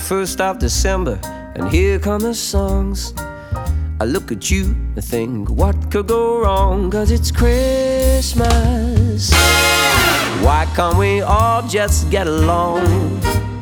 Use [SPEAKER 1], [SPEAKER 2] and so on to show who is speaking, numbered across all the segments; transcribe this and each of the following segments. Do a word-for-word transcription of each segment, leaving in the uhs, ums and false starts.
[SPEAKER 1] first of December, and here come the songs. I look at you and think, what could go wrong? 'Cause it's Christmas. Why can't we all just get along?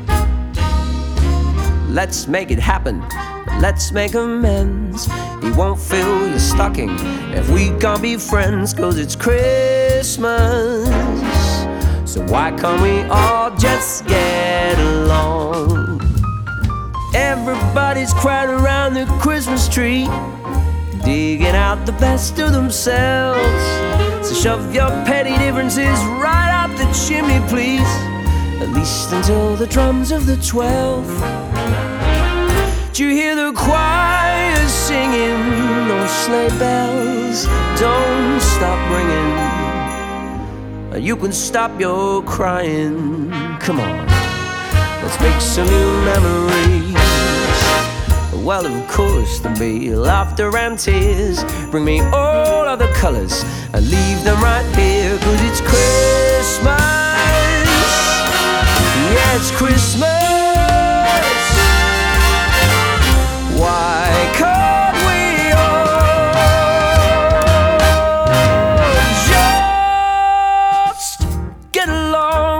[SPEAKER 1] Let's make it happen, let's make amends. He won't fill your stocking if we can't be friends. 'Cause it's Christmas. So why can't we all just get along? Everybody's crowded around the Christmas tree, digging out the best of themselves. So shove your petty differences right out the chimney, please. At least until the drums of the twelve. Do you hear the choir singing? Those sleigh bells don't stop ringing. You can stop your crying. Come on, let's make some new memories. Well, of course there'll be laughter and tears. Bring me all of the colors and leave them right here. 'Cause it's Christmas. Yeah, it's Christmas. Why can't we all just get along?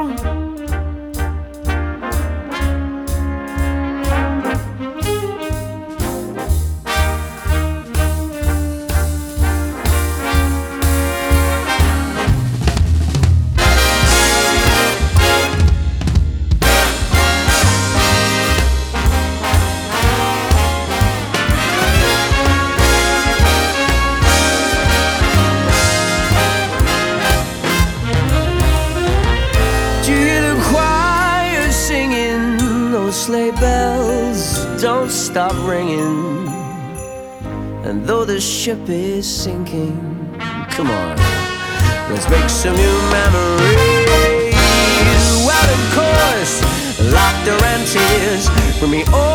[SPEAKER 1] Sleigh bells don't stop ringing. And though the ship is sinking, come on, let's make some new memories. Well, of course, laughter and tears. Bring me all